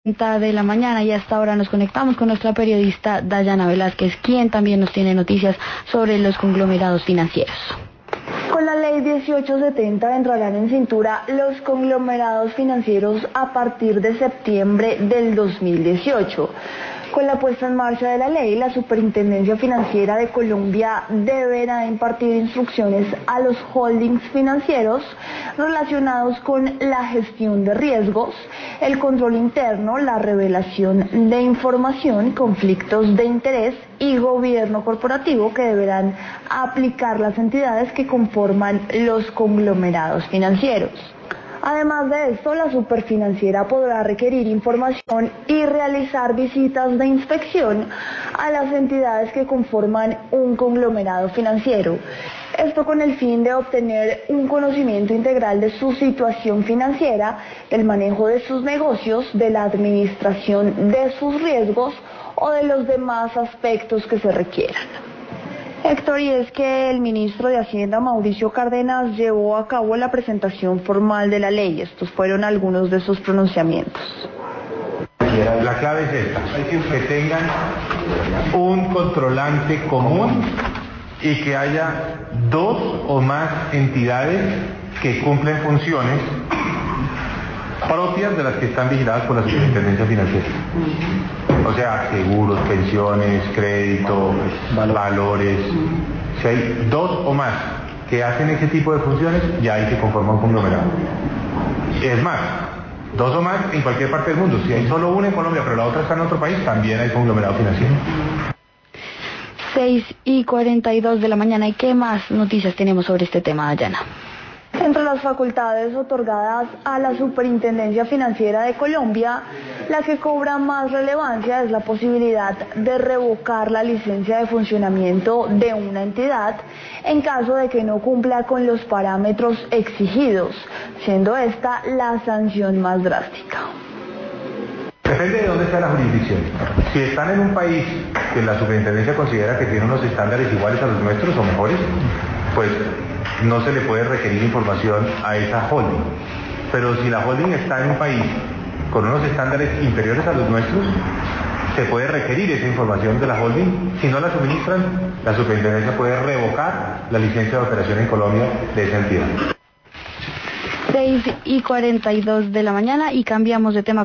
De la mañana y hasta ahora nos conectamos con nuestra periodista Dayana Velázquez, quien también nos tiene noticias sobre los conglomerados financieros. Con la ley 1870 entrarán en cintura los conglomerados financieros a partir de septiembre del 2018. Con la puesta en marcha de la ley, la Superintendencia Financiera de Colombia deberá impartir instrucciones a los holdings financieros relacionados con la gestión de riesgos, el control interno, la revelación de información, conflictos de interés y gobierno corporativo que deberán aplicar las entidades que conforman los conglomerados financieros. Además de esto, la Superfinanciera podrá requerir información y realizar visitas de inspección a las entidades que conforman un conglomerado financiero. Esto con el fin de obtener un conocimiento integral de su situación financiera, del manejo de sus negocios, de la administración de sus riesgos o de los demás aspectos que se requieran. Héctor, y es que el ministro de Hacienda, Mauricio Cárdenas, llevó a cabo la presentación formal de la ley. Estos fueron algunos de sus pronunciamientos. La clave es esta, que tengan un controlante común y que haya dos o más entidades que cumplen funciones propias de las que están vigiladas por la Superintendencia Financiera. O sea, seguros, pensiones, crédito, valores. Si hay dos o más que hacen ese tipo de funciones, ya hay que conformar un conglomerado. Es más, dos o más en cualquier parte del mundo. Si hay solo una en Colombia, pero la otra está en otro país, también hay conglomerado financiero. 6:42 de la mañana. ¿Y qué más noticias tenemos sobre este tema, Dayana? Entre las facultades otorgadas a la Superintendencia Financiera de Colombia, la que cobra más relevancia es la posibilidad de revocar la licencia de funcionamiento de una entidad en caso de que no cumpla con los parámetros exigidos, siendo esta la sanción más drástica. Depende de dónde está la jurisdicción. Si están en un país que la superintendencia considera que tiene unos estándares iguales a los nuestros o mejores, pues no se le puede requerir información a esa holding. Pero si la holding está en un país con unos estándares inferiores a los nuestros, se puede requerir esa información de la holding. Si no la suministran, la superintendencia puede revocar la licencia de operación en Colombia de esa entidad. 6:42 de la mañana y cambiamos de tema.